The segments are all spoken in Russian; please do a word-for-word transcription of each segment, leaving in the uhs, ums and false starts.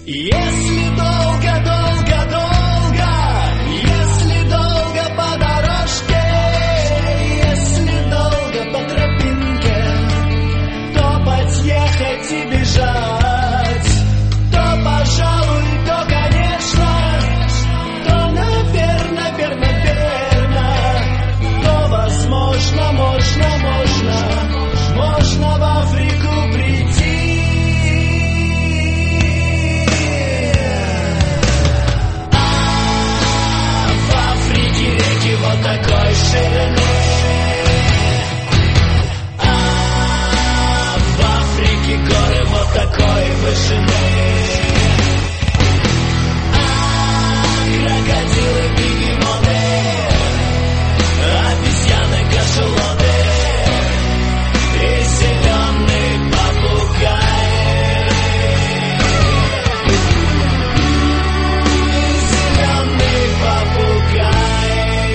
Если долго, долго, долго, если долго по дорожке, если долго по тропинке, топать, ехать и бежать, то, пожалуй, то, конечно, то, наверно, верно, верно, то, возможно, можно, можно, можно в Африку прийти. Вот такой ширины, а в Африке горы вот такой вышины, а крокодилы, бегемоты, обезьяны, кашалоты и зеленый попугай. Зеленый попугай.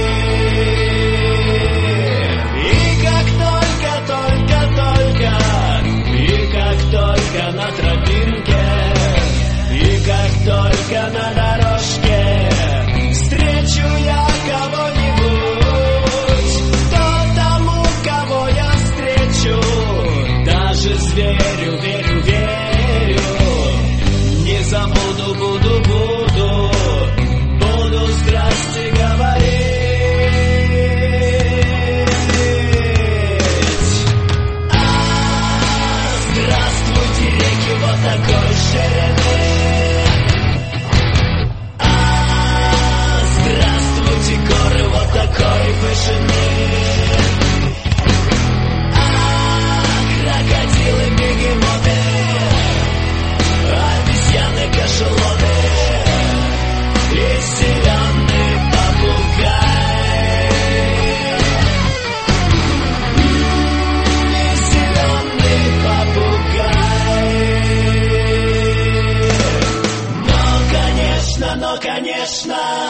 Только на тропинке и как только на дорожке встречу я кого-нибудь, то тому, кого я встречу, даже зверю верю, верю, не забуду, буду, буду, буду здрасте говорить. Вот такой ширины, а здравствуйте, горы вот такой вышины, а крокодилы, бегемоты, обезьяны, кашалоты и зеленый попугай. И зеленый попугай. Но, конечно,